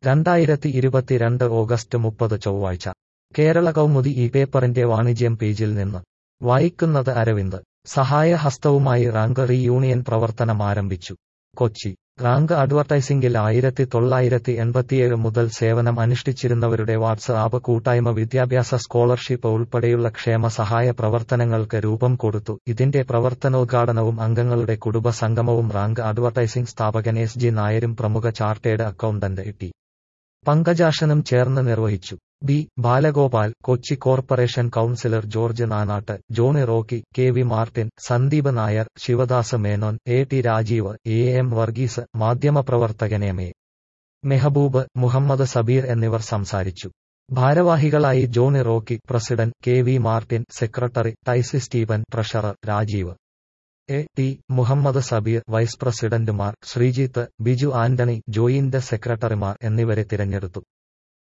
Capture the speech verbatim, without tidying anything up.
രണ്ടായിരത്തി ഇരുപത്തിരണ്ട് ഓഗസ്റ്റ് മുപ്പത് ചൊവ്വാഴ്ച കേരള കൗമുദി ഈ പേപ്പറിന്റെ വാണിജ്യം പേജിൽ നിന്ന് വായിക്കുന്നത് അരവിന്ദ്. സഹായഹസ്തവുമായി റാങ്ക് റീ യൂണിയൻ പ്രവർത്തനം ആരംഭിച്ചു. കൊച്ചി. റാങ്ക് അഡ്വർടൈസിംഗിൽ ആയിരത്തി തൊള്ളായിരത്തി എൺപത്തിയേഴ് മുതൽ സേവനം അനുഷ്ഠിച്ചിരുന്നവരുടെ വാട്സ് ആപ്പ് കൂട്ടായ്മ വിദ്യാഭ്യാസ സ്കോളർഷിപ്പ് ഉൾപ്പെടെയുള്ള ക്ഷേമ സഹായ പ്രവർത്തനങ്ങൾക്ക് രൂപം കൊടുത്തു. ഇതിന്റെ പ്രവർത്തനോദ്ഘാടനവും അംഗങ്ങളുടെ കുടുംബ സംഗമവും റാങ്ക് അഡ്വർടൈസിംഗ് സ്ഥാപകൻ എസ് ജി നായരും പ്രമുഖ ചാർട്ടേഡ് അക്കൗണ്ടന്റ് ടി പങ്കജാക്ഷനും ചേർന്ന് നിർവഹിച്ചു. B Balagopal, Kochi corporation councillor George Nanatt, Johnny Rocky, K V Martin, Sandeep Nair, Sivadas Menon, A T Rajeev, A M Varghese, മാധ്യമപ്രവർത്തകൻ എം എ മെഹബൂബ്, മുഹമ്മദ് സബീർ എന്നിവർ സംസാരിച്ചു. ഭാരവാഹികളായി Johnny Rocky president, K V Martin secretary, Taisy Steven treasurer, Rajeev A T Muhammad Sabeer vice പ്രസിഡന്റുമാർ, ശ്രീജിത്ത്, ബിജു ആന്റണി ജോയിന്റ് സെക്രട്ടറിമാർ എന്നിവരെ തിരഞ്ഞെടുത്തു.